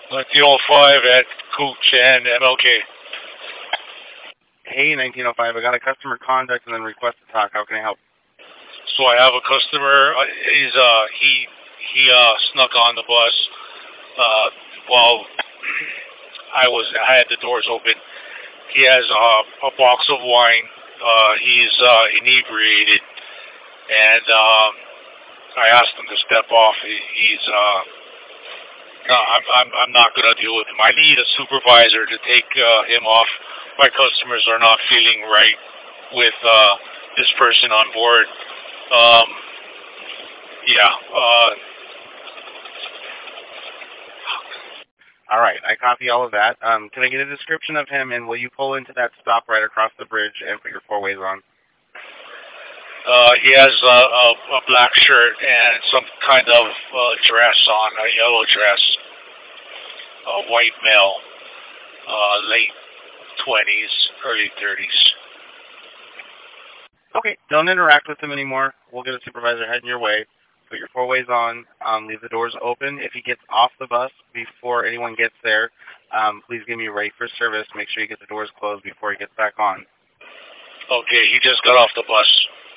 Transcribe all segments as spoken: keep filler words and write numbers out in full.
nineteen oh five at Cooch and M L K. Hey, nineteen oh five, I got a customer contact and then request to talk. How can I help? So I have a customer. Uh, he's uh he he uh snuck on the bus uh while I was I had the doors open. He has uh, a box of wine. Uh, he's uh, inebriated, and um, I asked him to step off. He, he's uh, no, I'm I'm I'm not gonna deal with him. I need a supervisor to take uh, him off. My customers are not feeling right with uh, this person on board. Um, yeah. Uh, All right, I copy all of that. Um, can I get a description of him, and will you pull into that stop right across the bridge and put your four ways on? uh, he has a, a, a black shirt and some kind of uh, dress on, a yellow dress, a white male, uh, late twenties, early thirties. Okay, don't interact with him anymore. We'll get a supervisor heading your way. Put your four ways on. Um, leave the doors open. If he gets off the bus before anyone gets there, um, please give me ready for service. Make sure you get the doors closed before he gets back on. Okay, he just got off the bus.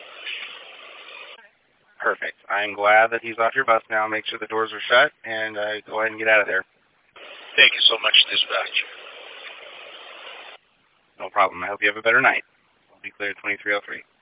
Perfect. I'm glad that he's off your bus now. Make sure the doors are shut, and uh, go ahead and get out of there. Thank you so much, dispatch. No problem. I hope you have a better night. I'll be clear twenty-three oh three.